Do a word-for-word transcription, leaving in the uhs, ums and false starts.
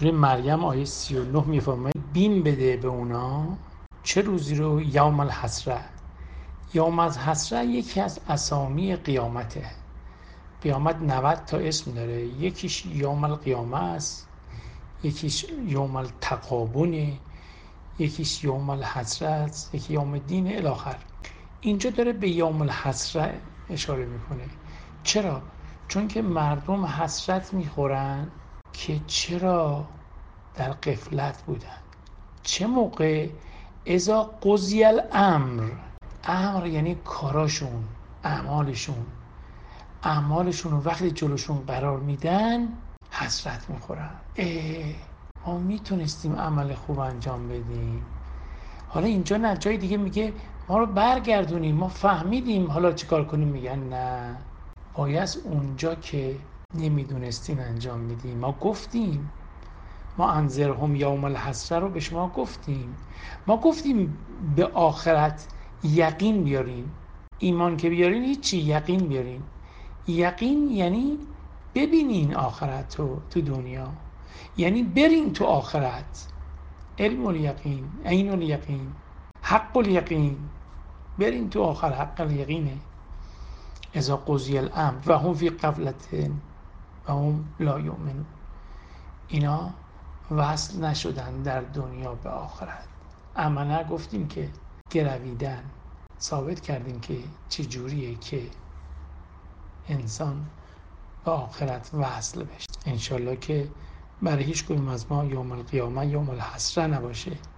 سوره مریم آیه سی و نه میفرماید بین بده به اونا چه روزی رو؟ یوم الحسره. یوم الحسره یکی از اسامی قیامته. قیامت نود تا اسم داره، یکیش یوم القیامه است، یکیش یوم التغابنه، یکیش یوم الحسره است، یکی یوم الدین الی آخر. اینجا داره به یوم الحسره اشاره میکنه. چرا؟ چون که مردم حسرت میخورن که چرا در غفلت بودن. چه موقع؟ اذا قضی الامر. امر یعنی کاراشون، اعمالشون. اعمالشون رو وقتی جلوشون قرار میدن حسرت میخورن. اه ما میتونستیم عمل خوب انجام بدیم. حالا اینجا نه، جای دیگه میگه ما رو برگردونیم، ما فهمیدیم، حالا چیکار کنیم؟ میگن نه، باید اونجا که نمیدونستین انجام میدیم. ما گفتیم، ما انذرهم یوم الحسره رو به شما گفتیم. ما گفتیم به آخرت یقین بیارین. ایمان که بیارین هیچی، یقین بیارین. یقین یعنی ببینین آخرت رو تو دنیا، یعنی برین تو آخرت. علم الیقین، عین الیقین، حق الیقین. برین تو آخر، حق الیقینه. اذا قضی الامر و هم فی غفلة و هم لا یؤمنون. اینا وصل نشدن در دنیا به آخرت. اما نه گفتیم که گرویدن. ثابت کردیم که چه جوریه که انسان به آخرت وصل بشه. انشالله که برای هیچ کدوم از ما یوم القیامه یوم الحسره نباشه.